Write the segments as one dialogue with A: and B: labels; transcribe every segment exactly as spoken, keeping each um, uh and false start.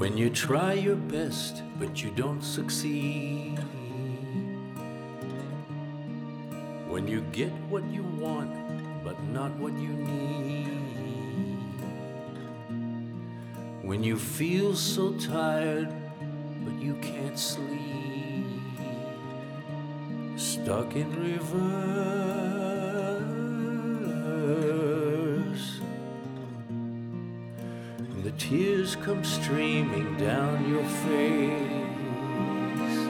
A: When you try your best but you don't succeed, when you get what you want but not what you need, when you feel so tired but you can't sleep, stuck in reverse, and the tears come streaming down your face,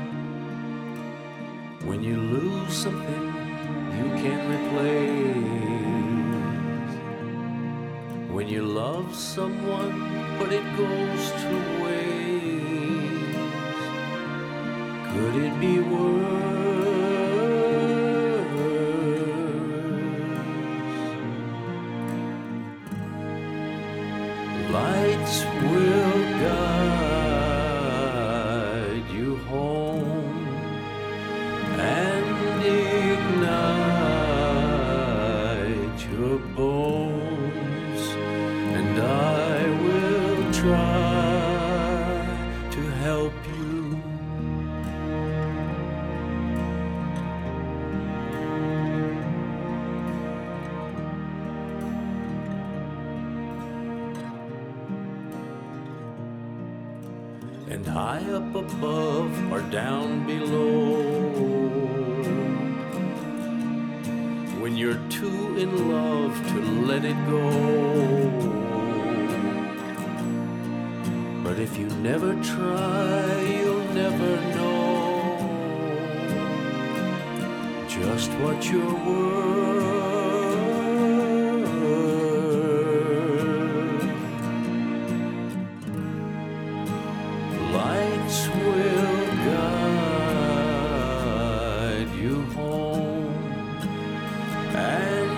A: when you lose something you can't replace, when you love someone but it goes to waste, could it be worse? Lights will guide you home and ignite your bones, and I will try to help you. And high up above or down below, when you're too in love to let it go. But if you never try, you'll never know just what you're worth. Lights will guide you home and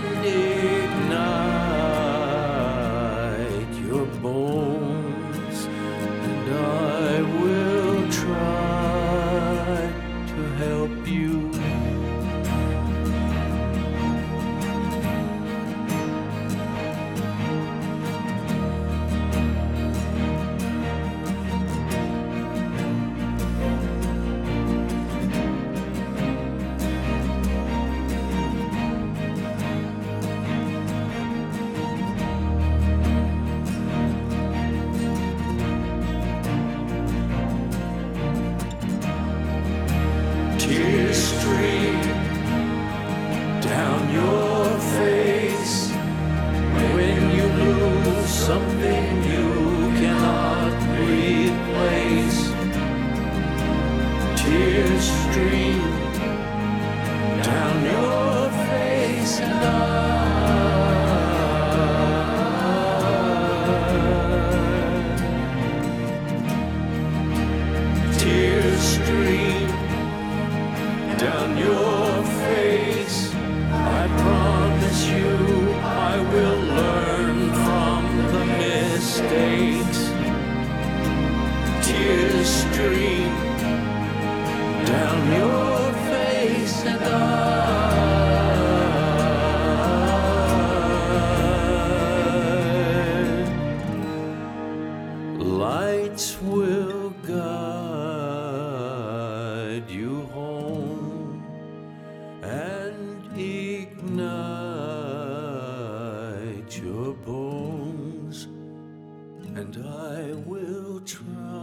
A: ignite your bones, and I will try to help you. Tears stream down your face when you lose something you cannot replace. Tears stream down your face, and I tears stream down your face. I promise you I will learn from the mistakes. Tears stream down your face, and I lights will guide you home and ignite your bones, and I will try